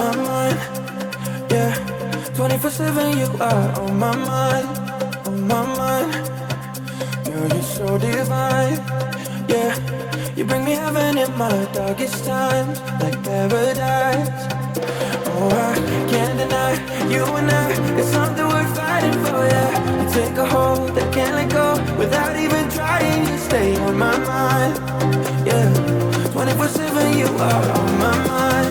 my mind, yeah. 24/7 you are on my mind, on my mind. Girl, you're so divine, yeah. You bring me heaven in my darkest times, like paradise. Oh, I can't deny, you and I, it's something worth fighting for, yeah. You take a hold, I can't let go, without even trying, you stay on my mind, yeah. 24/7 you are on my mind.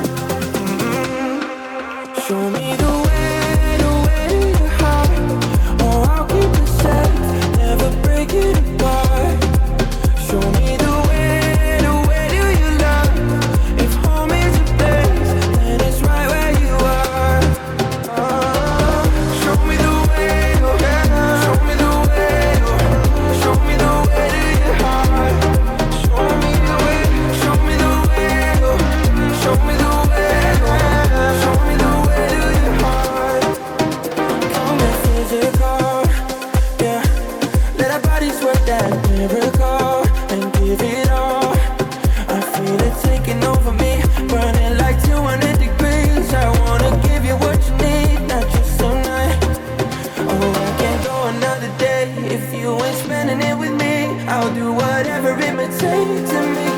Show me the way to hide. Oh, I'll keep it safe, never break it apart. Show me the way do you love? If home is a place, then it's right where you are. Show me the way, oh yeah. Show me the way, oh. Show me the way to your heart. Show me the way, show me the way, oh. Show me the way, oh. Show me the way to your heart. Come and physical, yeah. Let our bodies work that miracle and give it all. I feel it taking over me, burning like 200 degrees. I wanna give you what you need, not just tonight. Oh, I can't go another day if you ain't spending it with me. I'll do whatever it may take to make